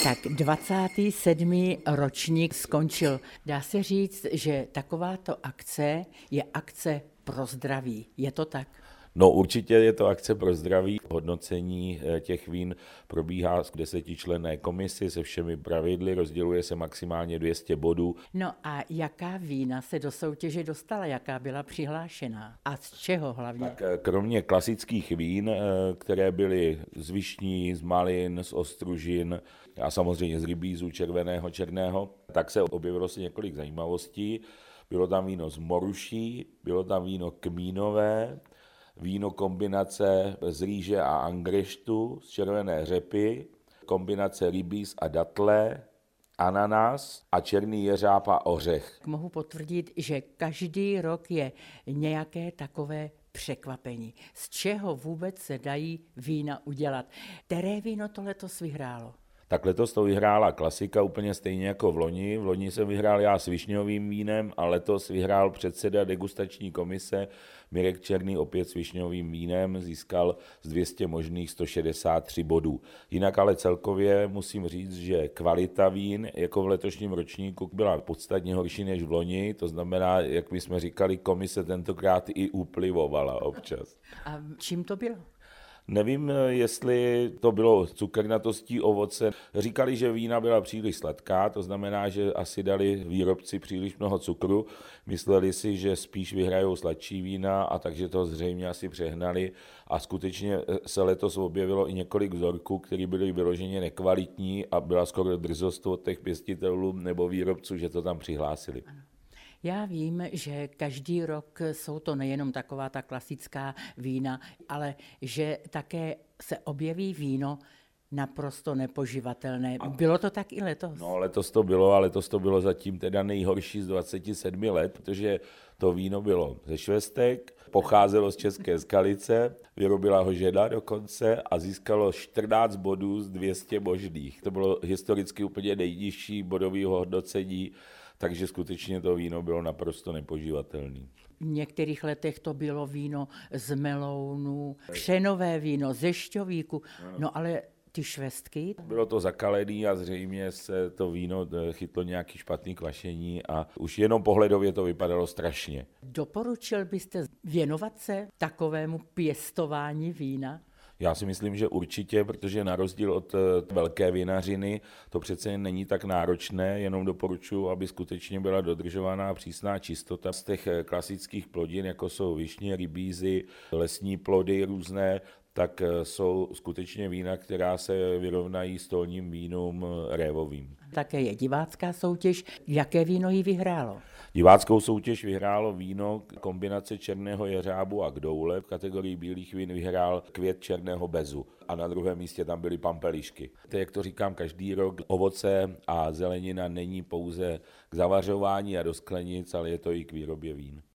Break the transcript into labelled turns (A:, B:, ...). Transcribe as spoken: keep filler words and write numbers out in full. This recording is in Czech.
A: Tak dvacátý sedmý ročník skončil. Dá se říct, že takováto akce je akce pro zdraví. Je to tak?
B: No určitě je to akce pro zdraví. Hodnocení těch vín probíhá v desetičlenné komisi se všemi pravidly, rozděluje se maximálně dvě stě bodů.
A: No a jaká vína se do soutěže dostala, jaká byla přihlášená a z čeho hlavně?
B: Tak kromě klasických vín, které byly z višní, z malin, z ostružin a samozřejmě z rybízu červeného, černého, tak se objevilo se několik zajímavostí. Bylo tam víno z moruší, bylo tam víno kmínové, víno kombinace z rýže a angreštu, z červené řepy, kombinace rybíz a datle, ananas a černý jeřáb a ořech.
A: Mohu potvrdit, že každý rok je nějaké takové překvapení. Z čeho vůbec se dají vína udělat? Které víno to letos vyhrálo?
B: Tak letos to vyhrála klasika úplně stejně jako v loni. V loni jsem vyhrál já s višňovým vínem a letos vyhrál předseda degustační komise Mirek Černý opět s višňovým vínem, získal z dvou stě možných sto šedesát tři bodů. Jinak ale celkově musím říct, že kvalita vín jako v letošním ročníku byla podstatně horší než v loni, to znamená, jak my jsme říkali, komise tentokrát i uplivovala občas.
A: A čím to bylo?
B: Nevím, jestli to bylo cukernatostí ovoce. Říkali, že vína byla příliš sladká, to znamená, že asi dali výrobci příliš mnoho cukru. Mysleli si, že spíš vyhrajou sladší vína a takže to zřejmě asi přehnali. A skutečně se letos objevilo i několik vzorků, které byly vyloženě nekvalitní a byla skoro drzost od těch pěstitelů nebo výrobců, že to tam přihlásili.
A: Já vím, že každý rok jsou to nejenom taková ta klasická vína, ale že také se objeví víno naprosto nepoživatelné. Bylo to tak i letos?
B: No letos to bylo a letos to bylo zatím teda nejhorší z dvaceti sedmi let, protože to víno bylo ze Švestek, pocházelo z České Skalice, vyrobila ho žena dokonce a získalo čtrnáct bodů z dvou stě možných. To bylo historicky úplně nejnižší bodové hodnocení, takže skutečně to víno bylo naprosto nepoživatelné.
A: V některých letech to bylo víno z melounu, křenové víno ze šťovíku, no ale ty švestky?
B: Bylo to zakalený a zřejmě se to víno chytlo nějaký špatný kvašení a už jenom pohledově to vypadalo strašně.
A: Doporučil byste věnovat se takovému pěstování vína?
B: Já si myslím, že určitě, protože na rozdíl od velké vinařiny to přece není tak náročné, jenom doporučuji, aby skutečně byla dodržovaná přísná čistota z těch klasických plodin, jako jsou višně, rybízy, lesní plody různé, tak jsou skutečně vína, která se vyrovnají stolním vínům révovým.
A: Také je divácká soutěž. Jaké víno jí vyhrálo?
B: Diváckou soutěž vyhrálo víno kombinace černého jeřábu a kdoule. V kategorii bílých vín vyhrál květ černého bezu a na druhém místě tam byly pampelišky. To, jak to říkám každý rok, ovoce a zelenina není pouze k zavařování a do sklenic, ale je to i k výrobě vín.